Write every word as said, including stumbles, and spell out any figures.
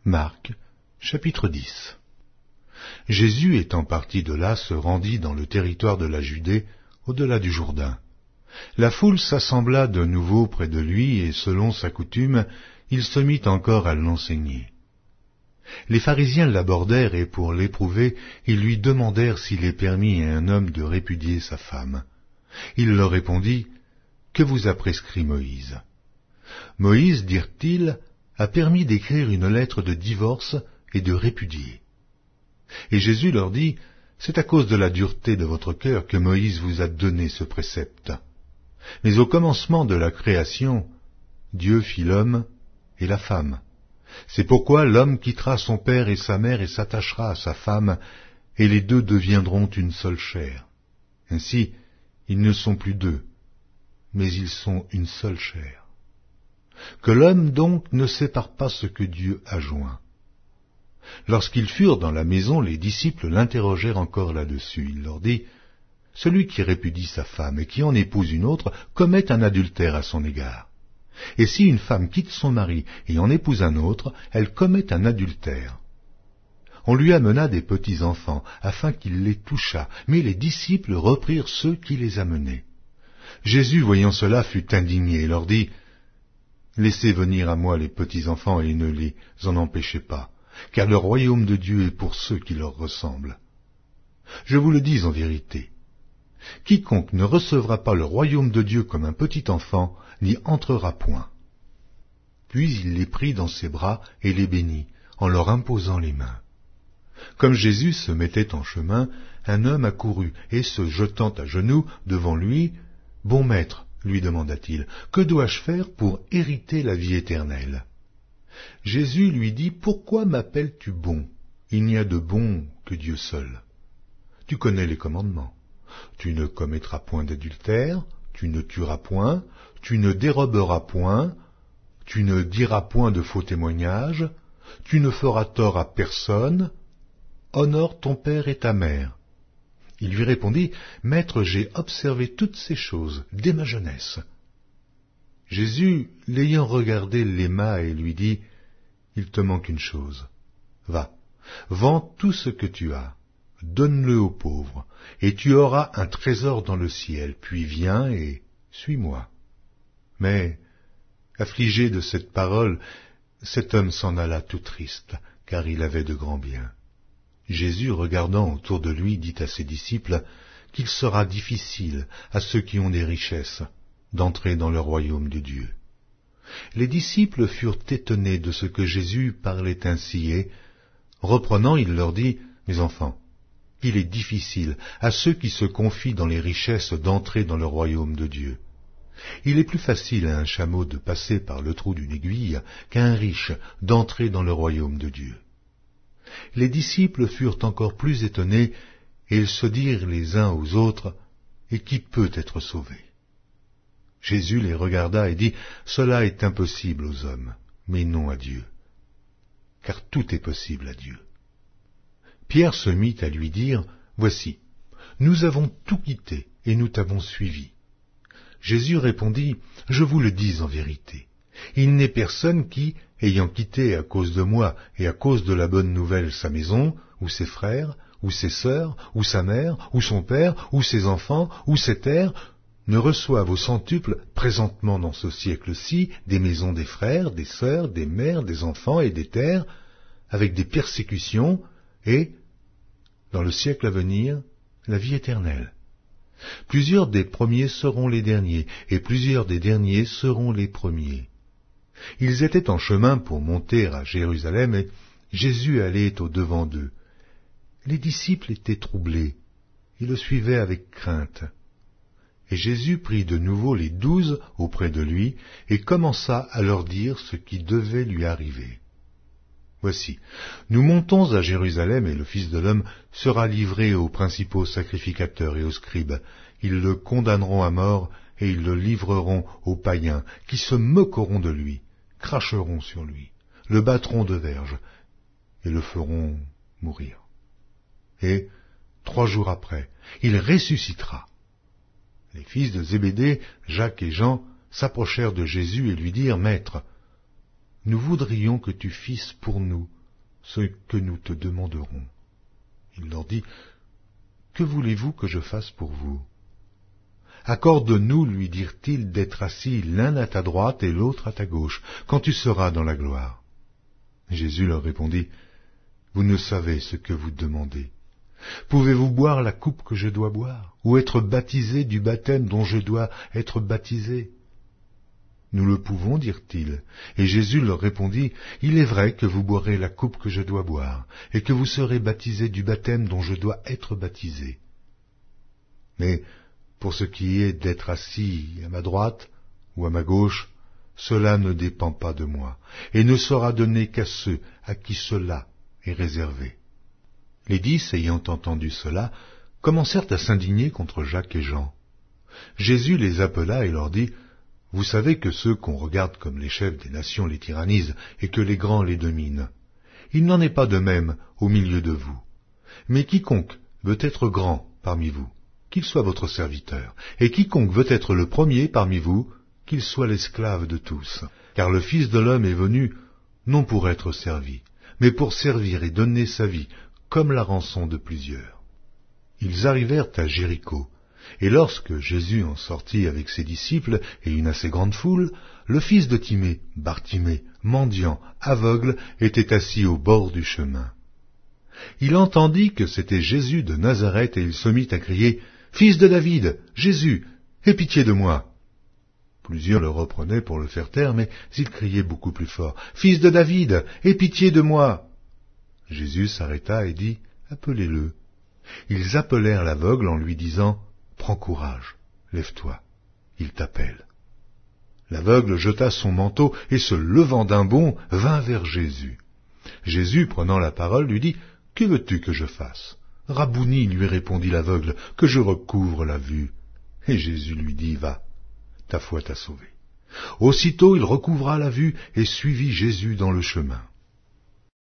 Marc, chapitre dix. Jésus étant parti de là se rendit dans le territoire de la Judée, au-delà du Jourdain. La foule s'assembla de nouveau près de lui, et selon sa coutume, il se mit encore à l'enseigner. Les pharisiens l'abordèrent, et pour l'éprouver, ils lui demandèrent s'il est permis à un homme de répudier sa femme. Il leur répondit, « Que vous a prescrit Moïse ?» Moïse, dirent-ils, a permis d'écrire une lettre de divorce et de répudier. Et Jésus leur dit, « C'est à cause de la dureté de votre cœur que Moïse vous a donné ce précepte. Mais au commencement de la création, Dieu fit l'homme et la femme. C'est pourquoi l'homme quittera son père et sa mère et s'attachera à sa femme, et les deux deviendront une seule chair. Ainsi, ils ne sont plus deux, mais ils sont une seule chair. Que l'homme donc ne sépare pas ce que Dieu a joint. » Lorsqu'ils furent dans la maison, les disciples l'interrogèrent encore là-dessus. Il leur dit, « Celui qui répudie sa femme et qui en épouse une autre commet un adultère à son égard. Et si une femme quitte son mari et en épouse un autre, elle commet un adultère. » On lui amena des petits-enfants, afin qu'il les touchât, mais les disciples reprirent ceux qui les amenaient. Jésus, voyant cela, fut indigné et leur dit, « Laissez venir à moi les petits-enfants et ne les en empêchez pas, car le royaume de Dieu est pour ceux qui leur ressemblent. Je vous le dis en vérité, quiconque ne recevra pas le royaume de Dieu comme un petit enfant n'y entrera point. » Puis il les prit dans ses bras et les bénit, en leur imposant les mains. Comme Jésus se mettait en chemin, un homme accourut, et se jetant à genoux devant lui, « Bon maître, lui demanda-t-il, que dois-je faire pour hériter la vie éternelle ?» Jésus lui dit, « Pourquoi m'appelles-tu bon? Il n'y a de bon que Dieu seul. Tu connais les commandements. Tu ne commettras point d'adultère, tu ne tueras point, tu ne déroberas point, tu ne diras point de faux témoignages, tu ne feras tort à personne, honore ton père et ta mère. » Il lui répondit, « Maître, j'ai observé toutes ces choses dès ma jeunesse. » Jésus, l'ayant regardé, l'aima et lui dit, « Il te manque une chose. Va, vends tout ce que tu as, donne-le aux pauvres, et tu auras un trésor dans le ciel, puis viens et suis-moi. » Mais, affligé de cette parole, cet homme s'en alla tout triste, car il avait de grands biens. Jésus, regardant autour de lui, dit à ses disciples qu'il sera difficile à ceux qui ont des richesses d'entrer dans le royaume de Dieu. Les disciples furent étonnés de ce que Jésus parlait ainsi, et, reprenant, il leur dit, « Mes enfants, il est difficile à ceux qui se confient dans les richesses d'entrer dans le royaume de Dieu. Il est plus facile à un chameau de passer par le trou d'une aiguille qu'à un riche d'entrer dans le royaume de Dieu. » Les disciples furent encore plus étonnés, et ils se dirent les uns aux autres, « Et qui peut être sauvé ?» Jésus les regarda et dit, « Cela est impossible aux hommes, mais non à Dieu, car tout est possible à Dieu. » Pierre se mit à lui dire, « Voici, nous avons tout quitté, et nous t'avons suivi. » Jésus répondit, « Je vous le dis en vérité, il n'est personne qui, ayant quitté à cause de moi et à cause de la bonne nouvelle sa maison, ou ses frères, ou ses sœurs, ou sa mère, ou son père, ou ses enfants, ou ses terres, ne reçoive au centuple présentement dans ce siècle-ci des maisons des frères, des sœurs, des mères, des enfants et des terres, avec des persécutions, et, dans le siècle à venir, la vie éternelle. Plusieurs des premiers seront les derniers, et plusieurs des derniers seront les premiers. » Ils étaient en chemin pour monter à Jérusalem, et Jésus allait au-devant d'eux. Les disciples étaient troublés, ils le suivaient avec crainte. Et Jésus prit de nouveau les douze auprès de lui, et commença à leur dire ce qui devait lui arriver. « Voici, nous montons à Jérusalem, et le Fils de l'homme sera livré aux principaux sacrificateurs et aux scribes. Ils le condamneront à mort, et ils le livreront aux païens, qui se moqueront de lui, cracheront sur lui, le battront de verges, et le feront mourir. Et, trois jours après, il ressuscitera. » Les fils de Zébédée, Jacques et Jean, s'approchèrent de Jésus et lui dirent, « Maître, nous voudrions que tu fisses pour nous ce que nous te demanderons. » Il leur dit, « Que voulez-vous que je fasse pour vous ? » « Accorde-nous, lui dirent-ils, d'être assis l'un à ta droite et l'autre à ta gauche, quand tu seras dans la gloire. » Jésus leur répondit, « Vous ne savez ce que vous demandez. Pouvez-vous boire la coupe que je dois boire, ou être baptisé du baptême dont je dois être baptisé ?» Nous le pouvons, dirent-ils. Et Jésus leur répondit, « Il est vrai que vous boirez la coupe que je dois boire, et que vous serez baptisés du baptême dont je dois être baptisé. Mais pour ce qui est d'être assis à ma droite ou à ma gauche, cela ne dépend pas de moi, et ne sera donné qu'à ceux à qui cela est réservé. » Les dix, ayant entendu cela, commencèrent à s'indigner contre Jacques et Jean. Jésus les appela et leur dit, « Vous savez que ceux qu'on regarde comme les chefs des nations les tyrannisent, et que les grands les dominent. Il n'en est pas de même au milieu de vous. Mais quiconque veut être grand parmi vous, qu'il soit votre serviteur, et quiconque veut être le premier parmi vous, qu'il soit l'esclave de tous. Car le Fils de l'homme est venu, non pour être servi, mais pour servir et donner sa vie, comme la rançon de plusieurs. » Ils arrivèrent à Jéricho, et lorsque Jésus en sortit avec ses disciples et une assez grande foule, le fils de Timée, Bartimée, mendiant, aveugle, était assis au bord du chemin. Il entendit que c'était Jésus de Nazareth, et il se mit à crier, « Fils de David, Jésus, aie pitié de moi !» Plusieurs le reprenaient pour le faire taire, mais il criait beaucoup plus fort, « Fils de David, aie pitié de moi !» Jésus s'arrêta et dit, « Appelez-le. » Ils appelèrent l'aveugle en lui disant, « Prends courage, lève-toi, il t'appelle. » L'aveugle jeta son manteau et, se levant d'un bond, vint vers Jésus. Jésus, prenant la parole, lui dit, « Que veux-tu que je fasse ? » « Rabouni, lui répondit l'aveugle, que je recouvre la vue. » Et Jésus lui dit, « Va, ta foi t'a sauvé. » Aussitôt il recouvra la vue et suivit Jésus dans le chemin.